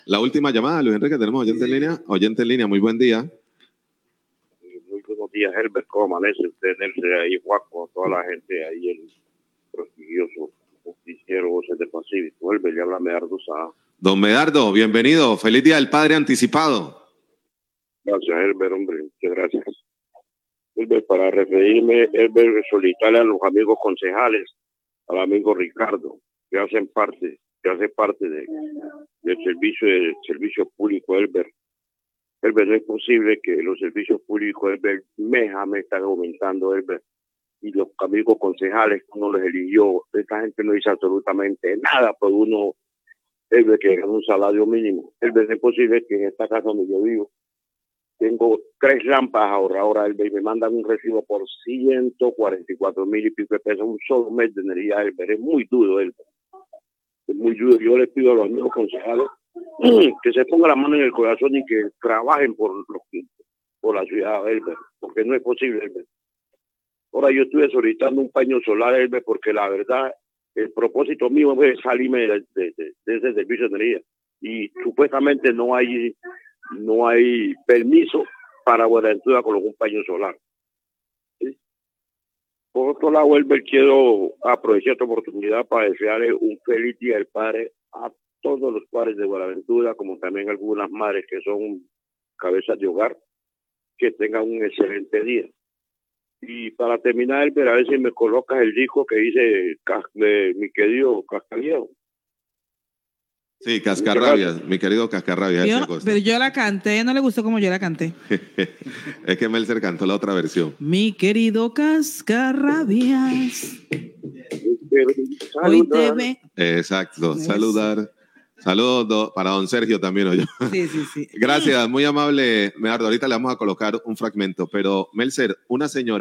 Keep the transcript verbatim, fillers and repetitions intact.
La última llamada, Luis Enrique, tenemos oyente en línea. Oyente en línea, muy buen día. Muy buenos días, Herbert. ¿Cómo amanece usted, Nelson, ahí, Juaco, toda la gente ahí, el prestigioso justiciero Voces del Pacífico? Herbert, le habla Medardo Sá. Don Medardo, bienvenido. Feliz Día del Padre anticipado. Gracias, Herbert, hombre. Muchas gracias. Herbert, para referirme, Herbert, solicitarle a los amigos concejales, al amigo Ricardo, que hacen parte, que hace parte de, del servicio del servicio público, Herbert. Herbert, no es posible que los servicios públicos, Herbert, mes a mes están aumentando, Herbert, y los amigos concejales uno los eligió. Esta gente no dice absolutamente nada por uno, Herbert, que gana un salario mínimo. Herbert, no es posible que en esta casa donde yo vivo tengo tres lámparas ahorradoras, Herbert, y me mandan un recibo por ciento cuarenta y cuatro mil y pico de pesos un solo mes de energía, Herbert. Es muy duro, Herbert. Es muy duro. Yo les pido a los amigos concejales que se pongan la mano en el corazón y que trabajen por los por la ciudad, Herbert, porque no es posible, Herbert. Ahora yo estuve solicitando un paño solar, Herbert, porque la verdad, el propósito mío es salirme de, de, de, de ese servicio de energía, y supuestamente no hay no hay permiso para Buenaventura colocar un paño solar. ¿Sí? Por otro lado, Herbert, quiero aprovechar esta oportunidad para desearle un feliz Día del Padre a todos los padres de Buenaventura, como también algunas madres que son cabezas de hogar, que tengan un excelente día. Y para terminar, Herbert, a ver si me colocas el disco que dice de mi querido Cascaviejo. Sí, Cascarrabias, mi querido Cascarrabias. Yo, pero yo la canté, no le gustó como yo la canté. Es que Melzer cantó la otra versión. Mi querido Cascarrabias. Hoy te ve. Exacto, saludar. Saludos para don Sergio también. Oye. Sí, sí, sí. Gracias, muy amable, Medardo. Ahorita le vamos a colocar un fragmento, pero Melzer, una señora